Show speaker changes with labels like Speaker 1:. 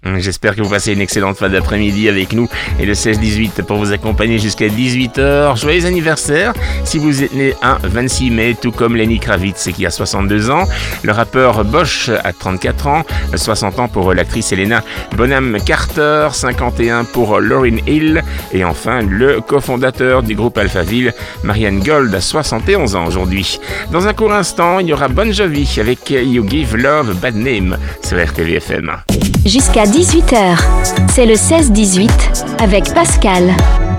Speaker 1: J'espère que vous passez une excellente fin d'après-midi avec nous et le 16-18 pour vous accompagner jusqu'à 18h. Joyeux anniversaire si vous êtes né un 26 mai, tout comme Lenny Kravitz qui a 62 ans, le rappeur Bosch a 34 ans, 60 ans pour l'actrice Helena Bonham Carter, 51 pour Lauryn Hill et enfin le cofondateur du groupe Alphaville, Marianne Gold, a 71 ans aujourd'hui. Dans un court instant, il y aura Bon Jovi avec You Give Love a Bad Name sur RTVFM.
Speaker 2: Jusqu'à 18h, c'est le 16-18 avec Pascal.